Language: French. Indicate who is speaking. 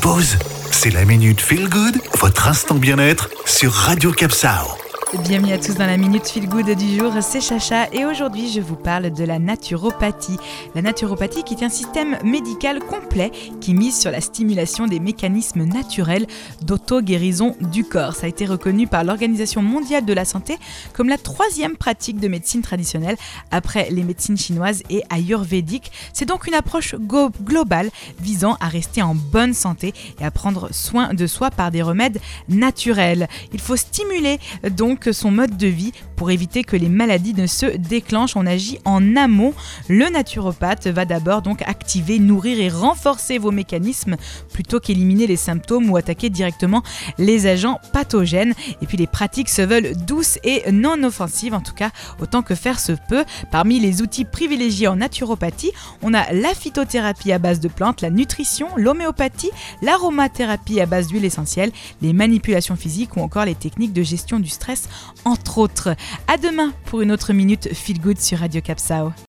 Speaker 1: pause. C'est la Minute Feel Good, votre instant bien-être sur Radio Capsao.
Speaker 2: Bienvenue à tous dans la Minute Feel Good du jour, c'est Chacha et aujourd'hui je vous parle de la naturopathie. La naturopathie qui est un système médical complet qui mise sur la stimulation des mécanismes naturels d'auto-guérison du corps. Ça a été reconnu par l'Organisation mondiale de la santé comme la 3e pratique de médecine traditionnelle après les médecines chinoises et ayurvédiques. C'est donc une approche globale visant à rester en bonne santé et à prendre soin de soi par des remèdes naturels. Il faut stimuler donc son mode de vie pour éviter que les maladies ne se déclenchent. On agit en amont. Le naturopathe va d'abord donc activer, nourrir et renforcer vos mécanismes plutôt qu'éliminer les symptômes ou attaquer directement les agents pathogènes. Et puis les pratiques se veulent douces et non offensives, en tout cas autant que faire se peut. Parmi les outils privilégiés en naturopathie, on a la phytothérapie à base de plantes, la nutrition, l'homéopathie, l'aromathérapie à base d'huile essentielle, les manipulations physiques ou encore les techniques de gestion du stress, entre autres. À demain pour une autre Minute Feel Good sur Radio Capsao.